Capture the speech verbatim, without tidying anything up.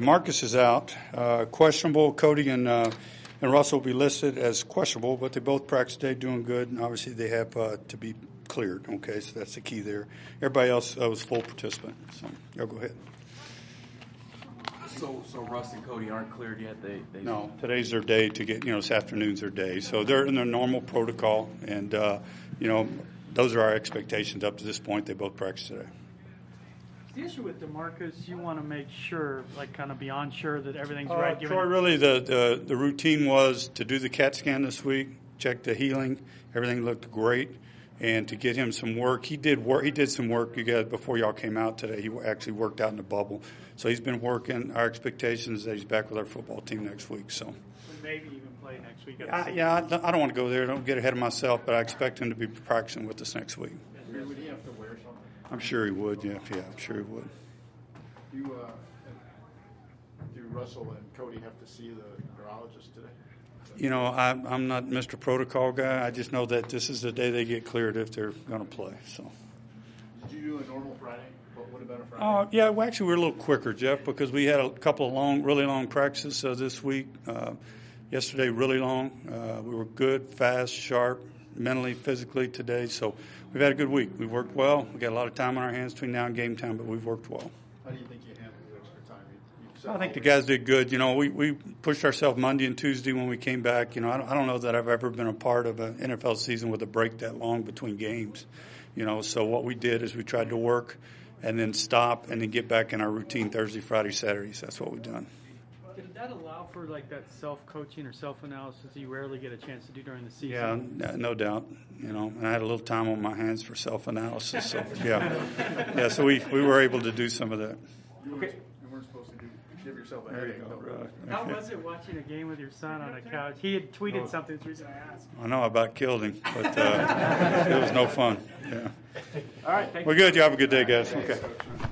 DeMarcus is out, uh, questionable. Cody and uh, and Russell will be listed as questionable, but they both practice today, doing good. And obviously, they have uh, to be cleared. Okay, so that's the key there. Everybody else uh, was full participant. So, y'all go ahead. So, so Russ and Cody aren't cleared yet. They, they no. Today's their day to get. You know, this afternoon's their day. So they're in their normal protocol, and uh, you know, those are our expectations up to this point. They both practice today. The issue with DeMarcus, you want to make sure, like kind of beyond sure that everything's uh, right. Troy, really, the, the the routine was to do the CAT scan this week, check the healing. Everything looked great, and to get him some work. He did work. He did some work. You guys before y'all came out today. He actually worked out in the bubble, so he's been working. Our expectation is that he's back with our football team next week. So maybe even play next week. I, yeah, I, I don't want to go there. Don't get ahead of myself, but I expect him to be practicing with us next week. Would he have to wear something? I'm sure he would. Yeah, yeah, I'm sure he would. You, uh, do Russell and Cody have to see the neurologist today? You know, I'm, I'm not Mister Protocol guy. I just know that this is the day they get cleared if they're going to play. So. Did you do a normal Friday? What would have been a Friday? Uh, yeah, well, actually, we're a little quicker, Jeff, because we had a couple of long, really long practices uh, this week. Uh, yesterday, really long. Uh, we were good, fast, sharp, mentally, physically today. So we've had a good week. We've worked well. We've got a lot of time on our hands between now and game time, but we've worked well. How do you think you handled the extra time? You, you I think the guys did good. You know, we, we pushed ourselves Monday and Tuesday when we came back. You know, I don't, I don't know that I've ever been a part of an N F L season with a break that long between games. You know, so what we did is we tried to work and then stop and then get back in our routine Thursday, Friday, Saturdays. That's what we've done. Did that allow for like that self-coaching or self-analysis you rarely get a chance to do during the season? Yeah, no doubt. You know, and I had a little time on my hands for self-analysis. So yeah, yeah. So we, we were able to do some of that. You weren't, you weren't supposed to do, give yourself a headache. Right. How was it watching a game with your son on a couch? He had tweeted oh. something. That's the reason I asked. I know I about killed him, but uh, it was no fun. Yeah. All right. Thank We're you. good. You have a good day, guys. Okay.